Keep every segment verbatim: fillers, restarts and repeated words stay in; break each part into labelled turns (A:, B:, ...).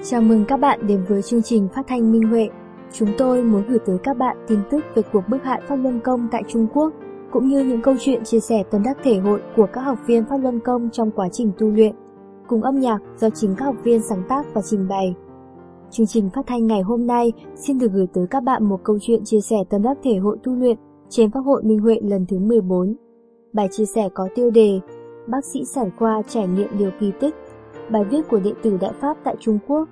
A: Chào mừng các bạn đến với chương trình phát thanh Minh Huệ. Chúng tôi muốn gửi tới các bạn tin tức về cuộc bức hại Pháp Luân Công tại Trung Quốc, cũng như những câu chuyện chia sẻ tâm đắc thể hội của các học viên Pháp Luân Công trong quá trình tu luyện, cùng âm nhạc do chính các học viên sáng tác và trình bày. Chương trình phát thanh ngày hôm nay xin được gửi tới các bạn một câu chuyện chia sẻ tâm đắc thể hội tu luyện trên Pháp hội Minh Huệ lần thứ mười bốn. Bài chia sẻ có tiêu đề Bác sĩ sản khoa trải nghiệm điều kỳ tích. Bài viết của đệ tử Đại Pháp tại Trung Quốc.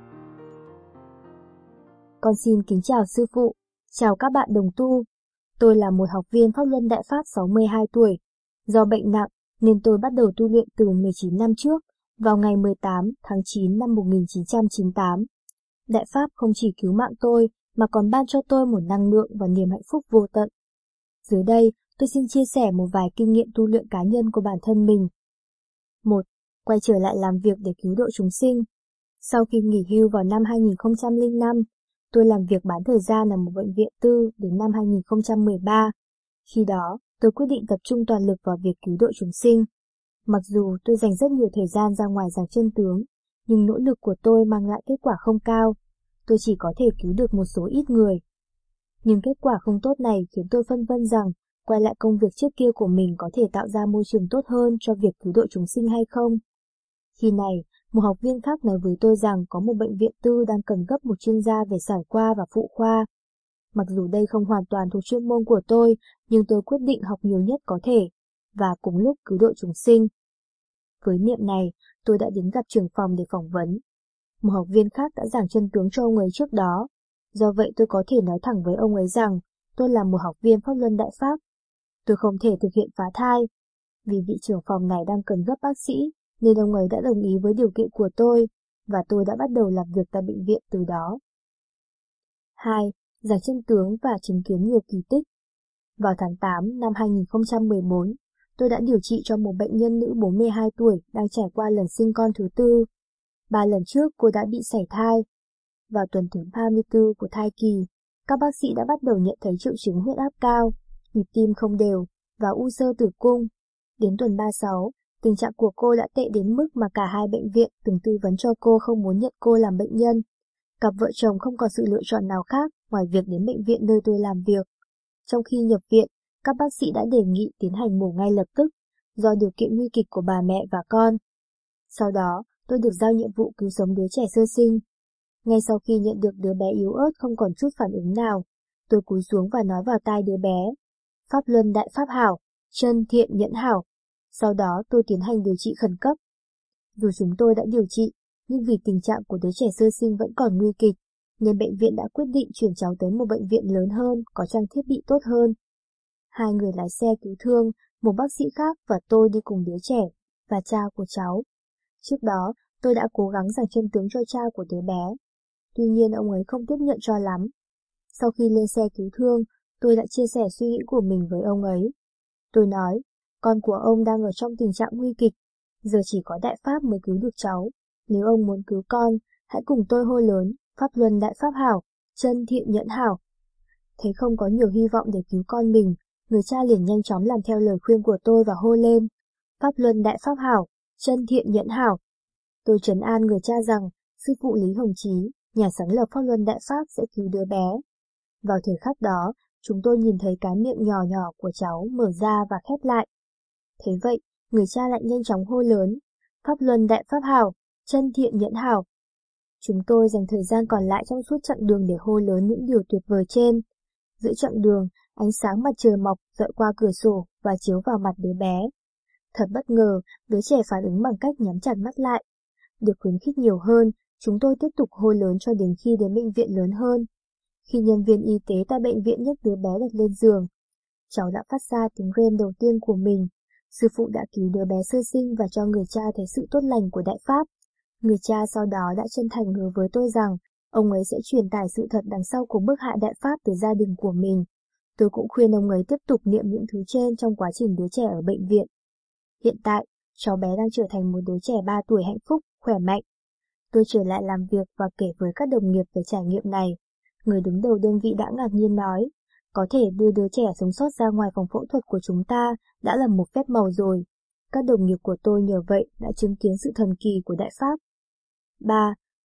A: Con xin kính chào sư phụ, chào các bạn đồng tu. Tôi là một học viên Pháp Luân Đại Pháp sáu mươi hai tuổi. Do bệnh nặng nên tôi bắt đầu tu luyện từ mười chín năm trước, vào ngày mười tám tháng chín năm một nghìn chín trăm chín mươi tám. Đại Pháp không chỉ cứu mạng tôi mà còn ban cho tôi một năng lượng và niềm hạnh phúc vô tận. Dưới đây, tôi xin chia sẻ một vài kinh nghiệm tu luyện cá nhân của bản thân mình. một. Quay trở lại làm việc để cứu độ chúng sinh. Sau khi nghỉ hưu vào năm hai nghìn không trăm lẻ năm, tôi làm việc bán thời gian ở một bệnh viện tư đến năm hai nghìn không trăm mười ba. Khi đó, tôi quyết định tập trung toàn lực vào việc cứu độ chúng sinh. Mặc dù tôi dành rất nhiều thời gian ra ngoài giảng chân tướng, nhưng nỗ lực của tôi mang lại kết quả không cao. Tôi chỉ có thể cứu được một số ít người. Nhưng kết quả không tốt này khiến tôi phân vân rằng quay lại công việc trước kia của mình có thể tạo ra môi trường tốt hơn cho việc cứu độ chúng sinh hay không. Khi này, một học viên khác nói với tôi rằng có một bệnh viện tư đang cần gấp một chuyên gia về sản khoa và phụ khoa. Mặc dù đây không hoàn toàn thuộc chuyên môn của tôi, nhưng tôi quyết định học nhiều nhất có thể, và cùng lúc cứu độ chúng sinh. Với niệm này, tôi đã đến gặp trưởng phòng để phỏng vấn. Một học viên khác đã giảng chân tướng cho ông ấy trước đó. Do vậy tôi có thể nói thẳng với ông ấy rằng tôi là một học viên Pháp Luân Đại Pháp. Tôi không thể thực hiện phá thai. Vì vị trưởng phòng này đang cần gấp bác sĩ, nên ông ấy đã đồng ý với điều kiện của tôi, và tôi đã bắt đầu làm việc tại bệnh viện từ đó. hai. Giảng chân tướng và chứng kiến nhiều kỳ tích. Vào tháng tám năm hai nghìn không trăm mười bốn, tôi đã điều trị cho một bệnh nhân nữ bốn mươi hai tuổi đang trải qua lần sinh con thứ tư. Ba lần trước cô đã bị sảy thai. Vào tuần thứ ba mươi tư của thai kỳ, các bác sĩ đã bắt đầu nhận thấy triệu chứng huyết áp cao, nhịp tim không đều và u xơ tử cung. Đến tuần ba mươi sáu, tình trạng của cô đã tệ đến mức mà cả hai bệnh viện từng tư vấn cho cô không muốn nhận cô làm bệnh nhân. Cặp vợ chồng không có sự lựa chọn nào khác ngoài việc đến bệnh viện nơi tôi làm việc. Trong khi nhập viện, các bác sĩ đã đề nghị tiến hành mổ ngay lập tức, do điều kiện nguy kịch của bà mẹ và con. Sau đó, tôi được giao nhiệm vụ cứu sống đứa trẻ sơ sinh. Ngay sau khi nhận được đứa bé yếu ớt không còn chút phản ứng nào, tôi cúi xuống và nói vào tai đứa bé: Pháp Luân Đại Pháp hảo, chân thiện nhẫn hảo. Sau đó tôi tiến hành điều trị khẩn cấp. Dù chúng tôi đã điều trị, nhưng vì tình trạng của đứa trẻ sơ sinh vẫn còn nguy kịch, nên bệnh viện đã quyết định chuyển cháu tới một bệnh viện lớn hơn, có trang thiết bị tốt hơn. Hai người lái xe cứu thương, một bác sĩ khác và tôi đi cùng đứa trẻ, và cha của cháu. Trước đó, tôi đã cố gắng giảng chân tướng cho cha của đứa bé. Tuy nhiên ông ấy không tiếp nhận cho lắm. Sau khi lên xe cứu thương, tôi đã chia sẻ suy nghĩ của mình với ông ấy. Tôi nói, con của ông đang ở trong tình trạng nguy kịch, giờ chỉ có Đại Pháp mới cứu được cháu. Nếu ông muốn cứu con, hãy cùng tôi hô lớn, Pháp Luân Đại Pháp hảo, chân thiện nhẫn hảo. Thấy không có nhiều hy vọng để cứu con mình, người cha liền nhanh chóng làm theo lời khuyên của tôi và hô lên, Pháp Luân Đại Pháp hảo, chân thiện nhẫn hảo. Tôi trấn an người cha rằng, sư phụ Lý Hồng Chí, nhà sáng lập Pháp Luân Đại Pháp sẽ cứu đứa bé. Vào thời khắc đó, chúng tôi nhìn thấy cái miệng nhỏ nhỏ của cháu mở ra và khép lại. Thế vậy, người cha lại nhanh chóng hô lớn, Pháp Luân Đại Pháp hảo, chân thiện nhẫn hảo. Chúng tôi dành thời gian còn lại trong suốt chặng đường để hô lớn những điều tuyệt vời trên. Giữa chặng đường, ánh sáng mặt trời mọc dọi qua cửa sổ và chiếu vào mặt đứa bé. Thật bất ngờ, đứa trẻ phản ứng bằng cách nhắm chặt mắt lại. Được khuyến khích nhiều hơn, chúng tôi tiếp tục hô lớn cho đến khi đến bệnh viện lớn hơn. Khi nhân viên y tế tại bệnh viện nhấc đứa bé đặt lên giường, cháu đã phát ra tiếng rên đầu tiên của mình. Sư phụ đã cứu đứa bé sơ sinh và cho người cha thấy sự tốt lành của Đại Pháp. Người cha sau đó đã chân thành hứa với tôi rằng ông ấy sẽ truyền tải sự thật đằng sau của bức hại Đại Pháp tới gia đình của mình. Tôi cũng khuyên ông ấy tiếp tục niệm những thứ trên trong quá trình đứa trẻ ở bệnh viện. Hiện tại, cháu bé đang trở thành một đứa trẻ ba tuổi hạnh phúc, khỏe mạnh. Tôi trở lại làm việc và kể với các đồng nghiệp về trải nghiệm này. Người đứng đầu đơn vị đã ngạc nhiên nói, có thể đưa đứa trẻ sống sót ra ngoài phòng phẫu thuật của chúng ta đã là một phép màu rồi. Các đồng nghiệp của tôi nhờ vậy đã chứng kiến sự thần kỳ của Đại Pháp. ba.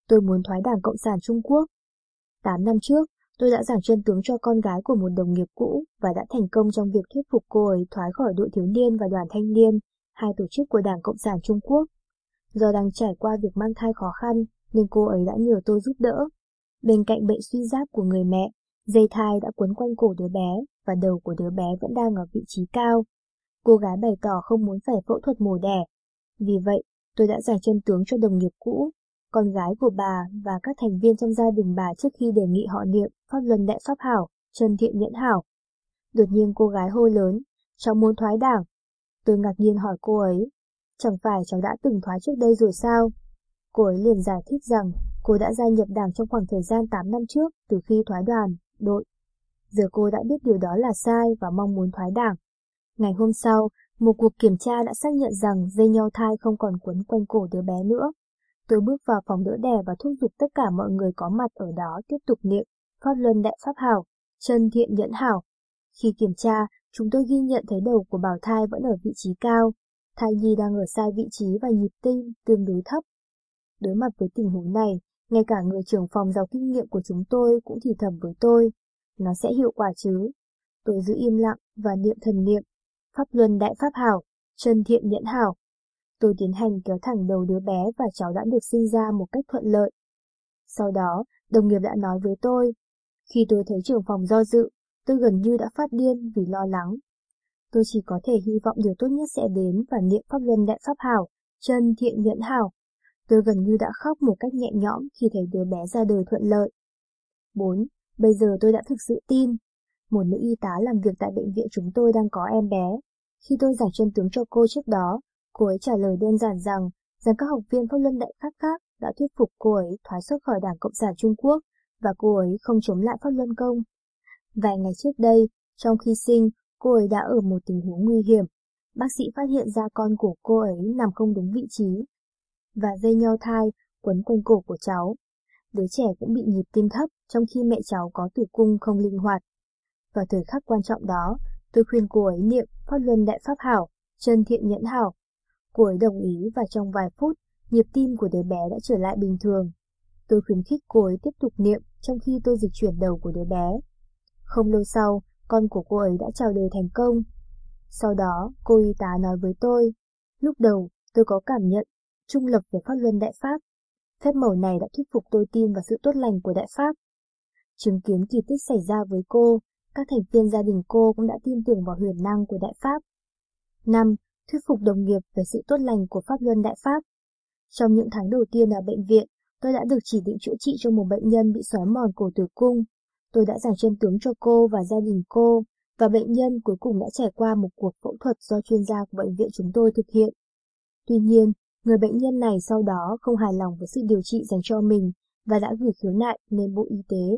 A: tôi muốn thoái Đảng Cộng sản Trung Quốc. tám năm trước, tôi đã giảng chân tướng cho con gái của một đồng nghiệp cũ và đã thành công trong việc thuyết phục cô ấy thoái khỏi đội thiếu niên và đoàn thanh niên, hai tổ chức của Đảng Cộng sản Trung Quốc. Do đang trải qua việc mang thai khó khăn, nên cô ấy đã nhờ tôi giúp đỡ. Bên cạnh bệnh suy giáp của người mẹ, dây thai đã quấn quanh cổ đứa bé và đầu của đứa bé vẫn đang ở vị trí cao. Cô gái bày tỏ không muốn phải phẫu thuật mổ đẻ. Vì vậy, tôi đã giảng chân tướng cho đồng nghiệp cũ, con gái của bà và các thành viên trong gia đình bà trước khi đề nghị họ niệm Pháp Luân Đại Pháp Hảo, Chân Thiện Nhẫn Hảo. Đột nhiên cô gái hô lớn, cháu muốn thoái đảng. Tôi ngạc nhiên hỏi cô ấy, chẳng phải cháu đã từng thoái trước đây rồi sao? Cô ấy liền giải thích rằng cô đã gia nhập đảng trong khoảng thời gian tám năm trước từ khi thoái đoàn, đội. Giờ cô đã biết điều đó là sai và mong muốn thoái đảng. Ngày hôm sau, một cuộc kiểm tra đã xác nhận rằng dây nhau thai không còn quấn quanh cổ đứa bé nữa. Tôi bước vào phòng đỡ đẻ và thúc giục tất cả mọi người có mặt ở đó tiếp tục niệm Pháp Luân Đại Pháp Hảo, Chân Thiện Nhẫn Hảo. Khi kiểm tra, chúng tôi ghi nhận thấy đầu của bào thai vẫn ở vị trí cao, thai nhi đang ở sai vị trí và nhịp tim tương đối thấp. Đối mặt với tình huống này, ngay cả người trưởng phòng giàu kinh nghiệm của chúng tôi cũng thì thầm với tôi, nó sẽ hiệu quả chứ. Tôi giữ im lặng và niệm thần niệm, Pháp Luân Đại Pháp Hảo, Chân Thiện Nhẫn Hảo. Tôi tiến hành kéo thẳng đầu đứa bé và cháu đã được sinh ra một cách thuận lợi. Sau đó, đồng nghiệp đã nói với tôi, khi tôi thấy trưởng phòng do dự, tôi gần như đã phát điên vì lo lắng. Tôi chỉ có thể hy vọng điều tốt nhất sẽ đến và niệm Pháp Luân Đại Pháp Hảo, Chân Thiện Nhẫn Hảo. Tôi gần như đã khóc một cách nhẹ nhõm khi thấy đứa bé ra đời thuận lợi. bốn. Bây giờ tôi đã thực sự tin. Một nữ y tá làm việc tại bệnh viện chúng tôi đang có em bé. Khi tôi giảng chân tướng cho cô trước đó, cô ấy trả lời đơn giản rằng, rằng các học viên Pháp Luân Đại Pháp khác đã thuyết phục cô ấy thoái xuất khỏi Đảng Cộng sản Trung Quốc và cô ấy không chống lại Pháp Luân Công. Vài ngày trước đây, trong khi sinh, cô ấy đã ở một tình huống nguy hiểm. Bác sĩ phát hiện ra con của cô ấy nằm không đúng vị trí và dây nhau thai quấn quanh cổ của cháu. Đứa trẻ cũng bị nhịp tim thấp trong khi mẹ cháu có tử cung không linh hoạt. Vào thời khắc quan trọng đó, tôi khuyên cô ấy niệm Pháp Luân Đại Pháp Hảo, Chân Thiện Nhẫn Hảo. Cô ấy đồng ý và trong vài phút, nhịp tim của đứa bé đã trở lại bình thường. Tôi khuyến khích cô ấy tiếp tục niệm trong khi tôi dịch chuyển đầu của đứa bé. Không lâu sau, con của cô ấy đã chào đời thành công. Sau đó, cô y tá nói với tôi, lúc đầu tôi có cảm nhận trung lập về Pháp Luân Đại Pháp. Phép màu này đã thuyết phục tôi tin vào sự tốt lành của Đại Pháp. Chứng kiến kỳ tích xảy ra với cô, các thành viên gia đình cô cũng đã tin tưởng vào huyền năng của Đại Pháp. năm. Thuyết phục đồng nghiệp về sự tốt lành của Pháp Luân Đại Pháp. Trong những tháng đầu tiên ở bệnh viện, tôi đã được chỉ định chữa trị cho một bệnh nhân bị xói mòn cổ tử cung. Tôi đã giảng chân tướng cho cô và gia đình cô, và bệnh nhân cuối cùng đã trải qua một cuộc phẫu thuật do chuyên gia của bệnh viện chúng tôi thực hiện. Tuy nhiên, người bệnh nhân này sau đó không hài lòng với sự điều trị dành cho mình và đã gửi khiếu nại lên Bộ Y tế.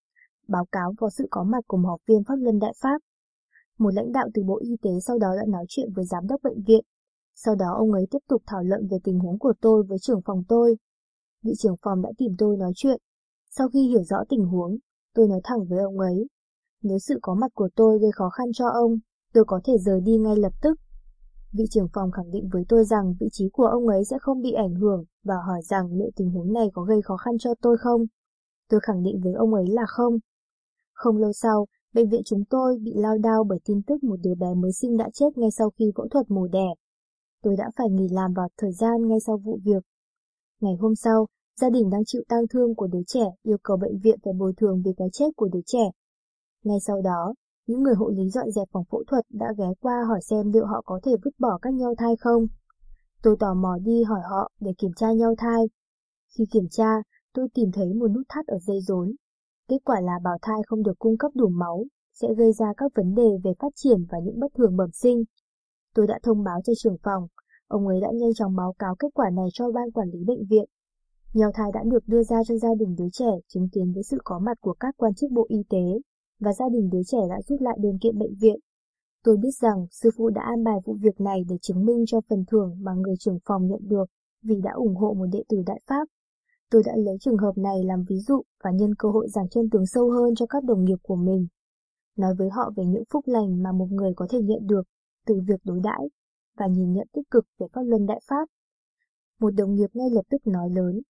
A: Báo cáo vào sự có mặt của một học viên Pháp Luân Đại Pháp. Một lãnh đạo từ Bộ Y tế sau đó đã nói chuyện với giám đốc bệnh viện. Sau đó ông ấy tiếp tục thảo luận về tình huống của tôi với trưởng phòng tôi. Vị trưởng phòng đã tìm tôi nói chuyện. Sau khi hiểu rõ tình huống, tôi nói thẳng với ông ấy. Nếu sự có mặt của tôi gây khó khăn cho ông, tôi có thể rời đi ngay lập tức. Vị trưởng phòng khẳng định với tôi rằng vị trí của ông ấy sẽ không bị ảnh hưởng và hỏi rằng liệu tình huống này có gây khó khăn cho tôi không. Tôi khẳng định với ông ấy là không. Không lâu sau, bệnh viện chúng tôi bị lao đao bởi tin tức một đứa bé mới sinh đã chết ngay sau khi phẫu thuật mổ đẻ. Tôi đã phải nghỉ làm vào thời gian ngay sau vụ việc. Ngày hôm sau, gia đình đang chịu tang thương của đứa trẻ yêu cầu bệnh viện phải bồi thường vì cái chết của đứa trẻ. Ngay sau đó, những người hộ lý dọn dẹp phòng phẫu thuật đã ghé qua hỏi xem liệu họ có thể vứt bỏ các nhau thai không. Tôi tò mò đi hỏi họ để kiểm tra nhau thai. Khi kiểm tra, tôi tìm thấy một nút thắt ở dây rốn. Kết quả là bào thai không được cung cấp đủ máu, sẽ gây ra các vấn đề về phát triển và những bất thường bẩm sinh. Tôi đã thông báo cho trưởng phòng, ông ấy đã nhanh chóng báo cáo kết quả này cho ban quản lý bệnh viện. Nhau thai đã được đưa ra cho gia đình đứa trẻ chứng kiến với sự có mặt của các quan chức Bộ Y tế, và gia đình đứa trẻ đã rút lại đơn kiện bệnh viện. Tôi biết rằng sư phụ đã an bài vụ việc này để chứng minh cho phần thưởng mà người trưởng phòng nhận được vì đã ủng hộ một đệ tử Đại Pháp. Tôi đã lấy trường hợp này làm ví dụ và nhân cơ hội giảng chân tướng sâu hơn cho các đồng nghiệp của mình. Nói với họ về những phúc lành mà một người có thể nhận được từ việc đối đãi và nhìn nhận tích cực về Pháp Luân Đại Pháp. Một đồng nghiệp ngay lập tức nói lớn,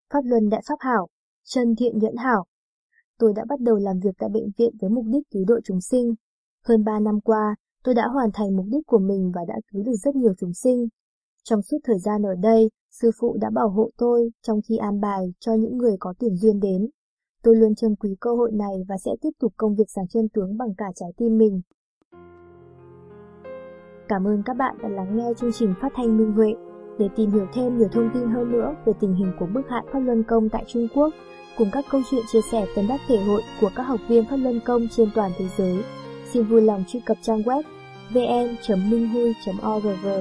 A: Pháp Luân Đại Pháp Hảo, Chân Thiện Nhẫn Hảo. Tôi đã bắt đầu làm việc tại bệnh viện với mục đích cứu độ chúng sinh. Hơn ba năm qua, tôi đã hoàn thành mục đích của mình và đã cứu được rất nhiều chúng sinh. Trong suốt thời gian ở đây, sư phụ đã bảo hộ tôi trong khi an bài cho những người có tiền duyên đến. Tôi luôn trân quý cơ hội này và sẽ tiếp tục công việc giảng chân tướng bằng cả trái tim mình. Cảm ơn các bạn đã lắng nghe chương trình phát thanh Minh Huệ. Để tìm hiểu thêm nhiều thông tin hơn nữa về tình hình của bức hạn Pháp Luân Công tại Trung Quốc, cùng các câu chuyện chia sẻ tâm đắc thể hội của các học viên Pháp Luân Công trên toàn thế giới, xin vui lòng truy cập trang web vn chấm minh hui chấm org.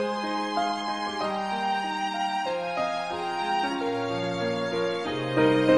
A: Thank you.